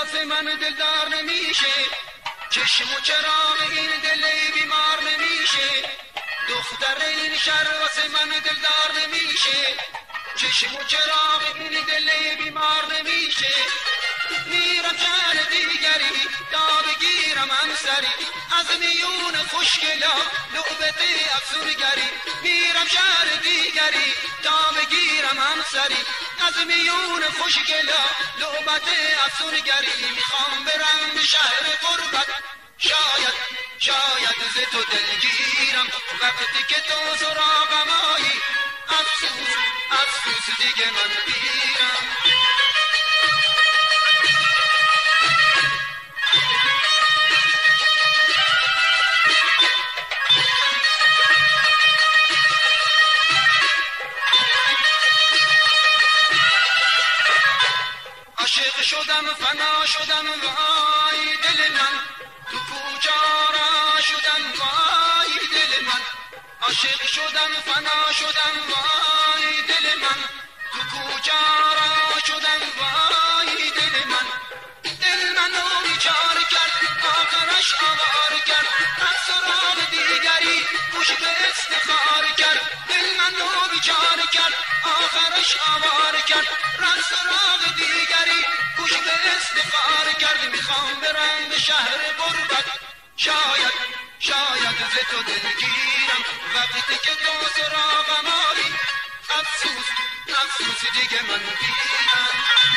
واسه من دلدار نمیشه، چشم و چراغ این دل بیمار نمیشه. دختر این شهر واسه من دلدار نمیشه، چشم و چراغ این دل بیمار نمیشه. میرم شهر دیگری تا بگیرم همسری، از میون خوشگلا لعبت افسونگری. میرم شهر دیگری تا بگیرم همسری، از میون خوشگلا لعبت افسونگری. میخوام برم به شهر غربت، شاید ز تو دلگیرم، وقتی که تو سراغم آیی افسوس دیگه من بیرم. عاشق شدم فنا شدم وای دل من، تو کوچارا شدم وای دل من. عاشق شدم فنا شدم وای دل من، تو کوچارا شدم وای دل من. دل منو بیچار کرد آخرش آوار کرد، از سراغ دیگری گوش به استخار کرد. دل منو بیچار کرد آخرش آوار کرد، از سراغ دیگری گوش به استخار کرد. میخوام برم به شهر غربت، شاید ز تو دلگیرم، وقتی که تو سراغم آیی افسوس دیگه من بیرم.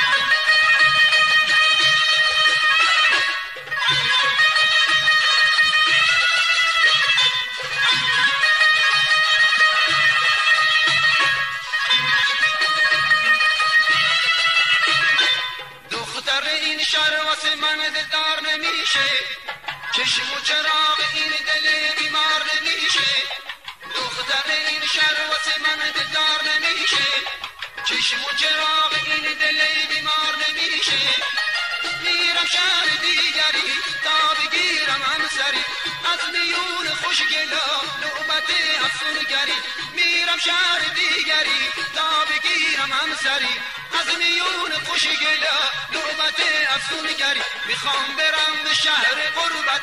دختر این شهر واسه من دلدار نمیشه، چشم و چراغ این دل بیمار نمیشه. دختر این شهر واسه من دلدار نمیشه، چشم و چراغ این دل بیمار نمیشه. میرم شهر دیگری تا بگیرم همسری، از میون خوشگلا لعبت افسونگری. میرم شهر دیگری تا بگیرم همسری، از میون خوشگلا لعبت افسونگری. میخوام برم به شهر غربت،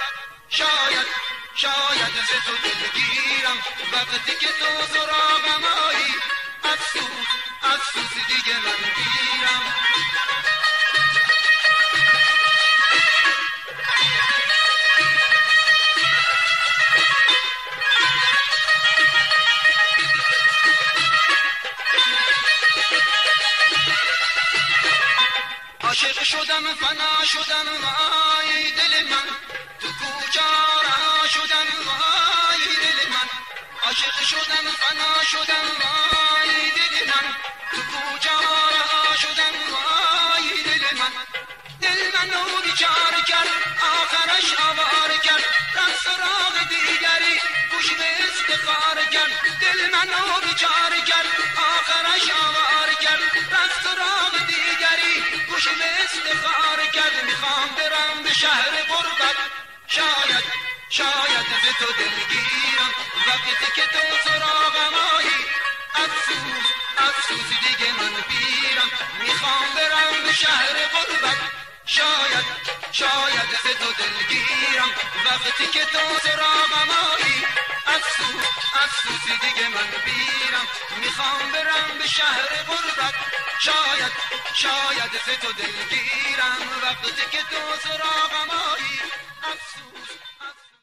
شاید ز تو دلگیرم، وقتی که تو سراغم آیی افسوس دیگه من بیرم. عاشق شدم فنا شدم وای دل من، تو کوچارا شدم وای دل من. عاشق شدم فنا شدم وای دل من، تو کوچارا شدم وای دل من. دل منو بیچار کرد آخرش آوار کرد، رفت سراغ دیگری گوش به استخار کرد. دل منو بیچار کرد آخرش آوار کرد، رفت سراغ دیگری گوش به استخار کرد. میخوام برم به شهر غربت، شاید ز تو دلگیرم، وقتی که تو سراغم آیی افسوس دیگه من بیرم. میخوام برم به شهر غربت، شاید ز تو دلگیرم، وقتی که تو سراغم آیی افسوس دیگه من بیرم. میخوام برم به شهر غربت، شاید ز تو دلگیرم، وقتی که تو سراغم آیی